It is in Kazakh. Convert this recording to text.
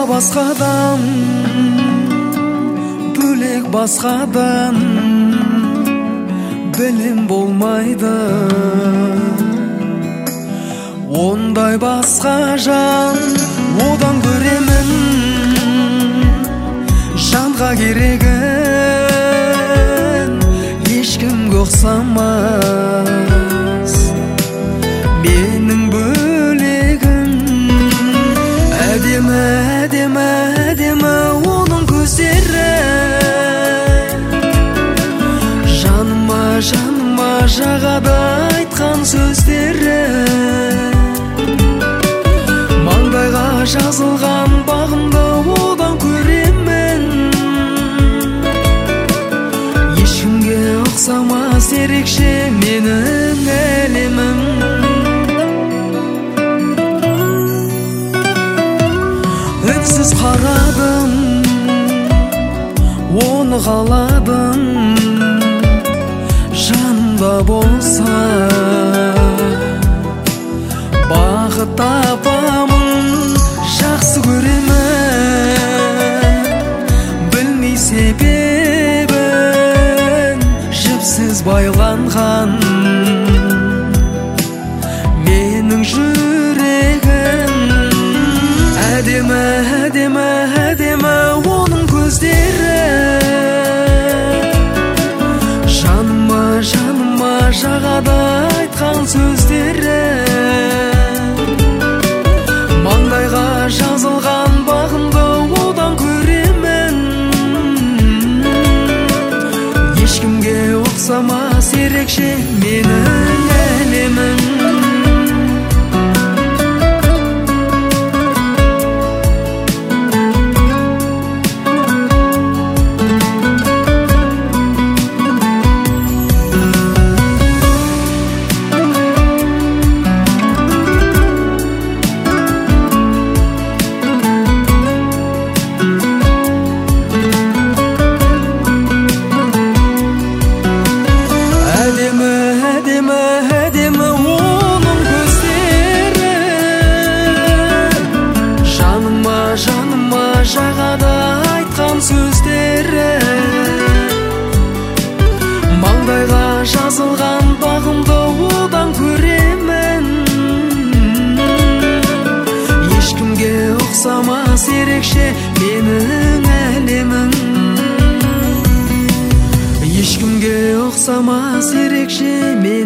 басқадан, бөлек басқадан білім болмайды. Ондай басқа жан одан көремін, жанға керегін ешкімге ұқсамас. Менің бөлегім әдемі, әдемі, әдемі оның көздері. Жаныма, жаныма жағады айтқан сөздері. Маңдайға жазылған бағымды одан көремін. Ешкімге ұқсамас ерекше менің әлемім. Үнсіз қарадым, оны қаладым. Жанымда болса бақыт табамын, жақсы көремін. Білмей себебін, жіпсіз байланған менің жүрегім. Әдемі, әдемі, әдемі оның көздері. Жаныма, жаныма жағады айтқан сөздері. Маңдайға жазылған бағымды одан көремін. Ешкімге ұқсамас ерекше менің әлемім. Жағады айтқан сөздері. Маңдайға жазылған бағымды одан көремін. Ешкімге ұқсамас ерекше менің әлемім. Ешкімге ұқсамас ерекше